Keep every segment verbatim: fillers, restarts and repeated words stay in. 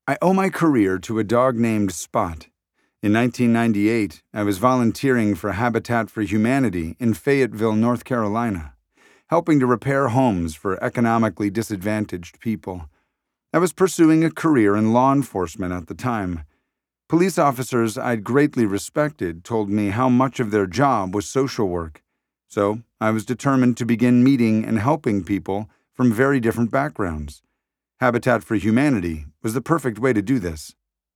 I owe my career to a dog named Spot. In nineteen ninety-eight, I was volunteering for Habitat for Humanity in Fayetteville, North Carolina, helping to repair homes for economically disadvantaged people. I was pursuing a career in law enforcement at the time. Police officers I'd greatly respected told me how much of their job was social work, so I was determined to begin meeting and helping people from very different backgrounds. Habitat for Humanity was the perfect way to do this.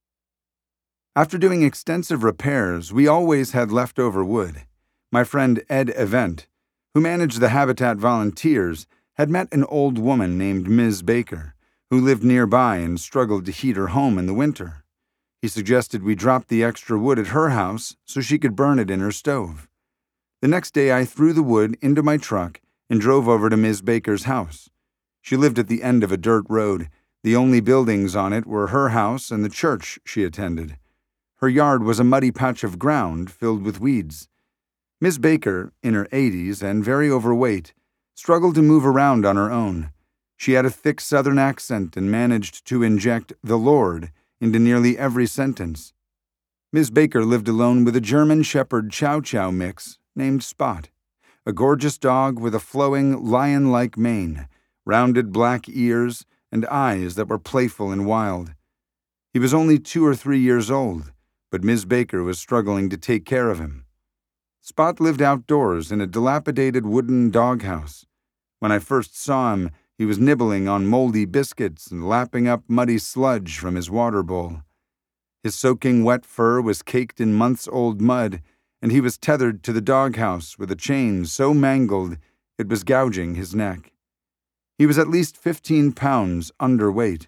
After doing extensive repairs, we always had leftover wood. My friend Ed Event, who managed the Habitat volunteers, had met an old woman named Miz Baker, who lived nearby and struggled to heat her home in the winter. He suggested we drop the extra wood at her house so she could burn it in her stove. The next day I threw the wood into my truck and drove over to Miz Baker's house. She lived at the end of a dirt road. The only buildings on it were her house and the church she attended. Her yard was a muddy patch of ground filled with weeds. Miz Baker, in her eighties and very overweight, struggled to move around on her own. She had a thick Southern accent and managed to inject "the Lord" into nearly every sentence. Miz Baker lived alone with a German Shepherd Chow Chow mix named Spot, a gorgeous dog with a flowing, lion-like mane, rounded black ears, and eyes that were playful and wild. He was only two or three years old, but Miz Baker was struggling to take care of him. Spot lived outdoors in a dilapidated wooden doghouse. When I first saw him, he was nibbling on moldy biscuits and lapping up muddy sludge from his water bowl. His soaking wet fur was caked in months-old mud, and he was tethered to the doghouse with a chain so mangled it was gouging his neck. He was at least fifteen pounds underweight.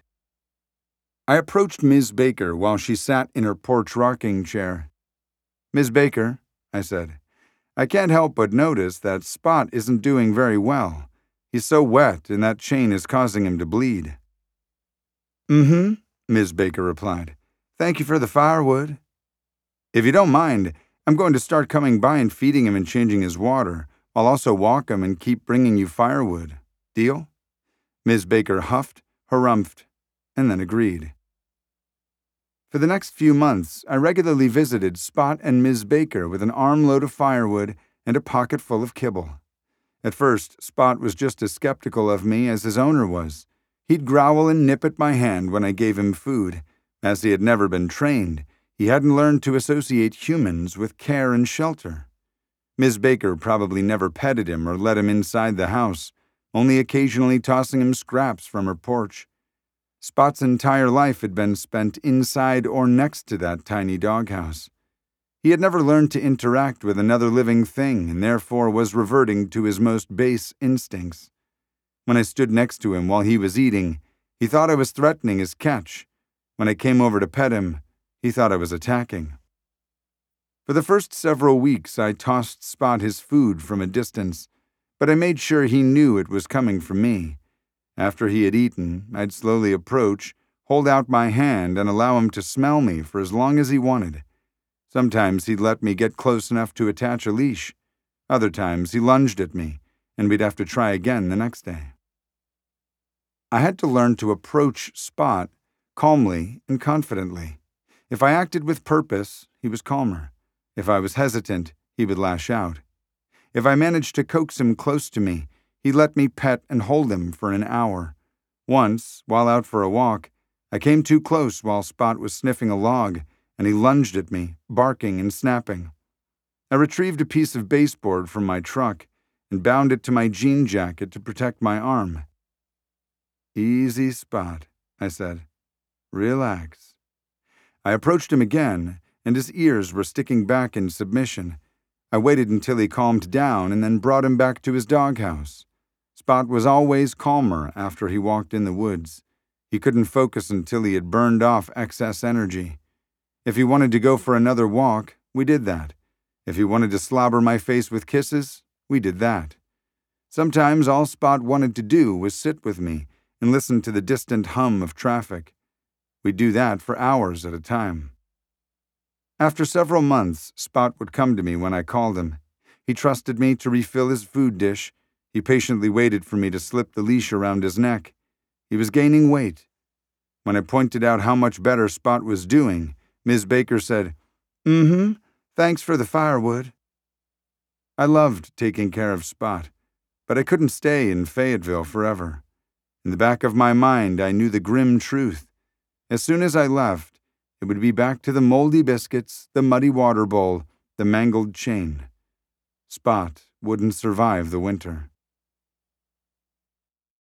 I approached Miz Baker while she sat in her porch rocking chair. "Miz Baker," I said, "I can't help but notice that Spot isn't doing very well. He's so wet and that chain is causing him to bleed." "Mm-hmm," Miz Baker replied. "Thank you for the firewood." "If you don't mind, I'm going to start coming by and feeding him and changing his water. I'll also walk him and keep bringing you firewood. Deal?" Miz Baker huffed, harumphed, and then agreed. For the next few months, I regularly visited Spot and Miz Baker with an armload of firewood and a pocket full of kibble. At first, Spot was just as skeptical of me as his owner was. He'd growl and nip at my hand when I gave him food. As he had never been trained, he hadn't learned to associate humans with care and shelter. Miz Baker probably never petted him or let him inside the house, only occasionally tossing him scraps from her porch. Spot's entire life had been spent inside or next to that tiny doghouse. He had never learned to interact with another living thing and therefore was reverting to his most base instincts. When I stood next to him while he was eating, he thought I was threatening his catch. When I came over to pet him, he thought I was attacking. For the first several weeks, I tossed Spot his food from a distance, but I made sure he knew it was coming from me. After he had eaten, I'd slowly approach, hold out my hand, and allow him to smell me for as long as he wanted. Sometimes he'd let me get close enough to attach a leash. Other times he lunged at me, and we'd have to try again the next day. I had to learn to approach Spot calmly and confidently. If I acted with purpose, he was calmer. If I was hesitant, he would lash out. If I managed to coax him close to me, he let me pet and hold him for an hour. Once, while out for a walk, I came too close while Spot was sniffing a log, and he lunged at me, barking and snapping. I retrieved a piece of baseboard from my truck and bound it to my jean jacket to protect my arm. "Easy, Spot," I said. "Relax." I approached him again, and his ears were sticking back in submission. I waited until he calmed down and then brought him back to his doghouse. Spot was always calmer after he walked in the woods. He couldn't focus until he had burned off excess energy. If he wanted to go for another walk, we did that. If he wanted to slobber my face with kisses, we did that. Sometimes all Spot wanted to do was sit with me and listen to the distant hum of traffic. We'd do that for hours at a time. After several months, Spot would come to me when I called him. He trusted me to refill his food dish. He patiently waited for me to slip the leash around his neck. He was gaining weight. When I pointed out how much better Spot was doing, Miz Baker said, "Mm-hmm, thanks for the firewood." I loved taking care of Spot, but I couldn't stay in Fayetteville forever. In the back of my mind, I knew the grim truth. As soon as I left, it would be back to the moldy biscuits, the muddy water bowl, the mangled chain. Spot wouldn't survive the winter.